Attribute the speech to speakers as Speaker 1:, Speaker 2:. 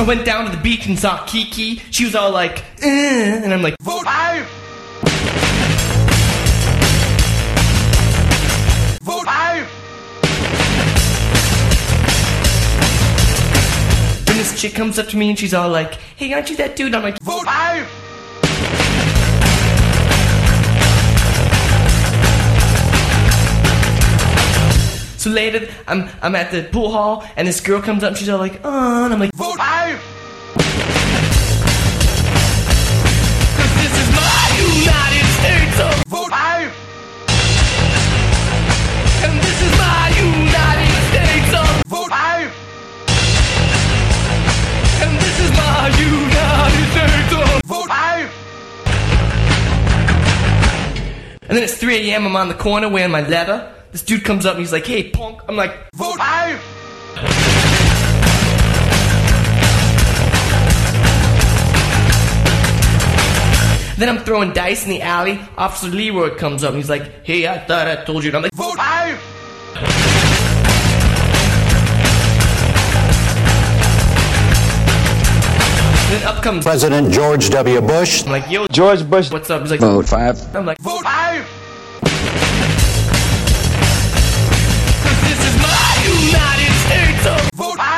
Speaker 1: I went down to the beach and saw Kiki. She was all like, and I'm like, vote 5! Vote 5! Then this chick comes up to me and she's all like, hey, aren't you that dude? I'm like, vote 5! So later, I'm at the pool hall, and this girl comes up and she's all like, and I'm like, vote 5! Cause this is my United States of vote 5! And this is my United States of vote 5! And this is my United States of vote 5! And then it's 3 a.m. I'm on the corner wearing my leather. This dude comes up and he's like, hey, punk. I'm like, vote 5! Then I'm throwing dice in the alley. Officer Leroy comes up and he's like, hey, I thought I told you. And I'm like, vote 5! Then up comes
Speaker 2: President George W. Bush.
Speaker 1: I'm like, yo,
Speaker 3: George Bush,
Speaker 1: what's up? He's like,
Speaker 2: vote 5.
Speaker 1: I'm like, vote 5! This is my United States of vote 5!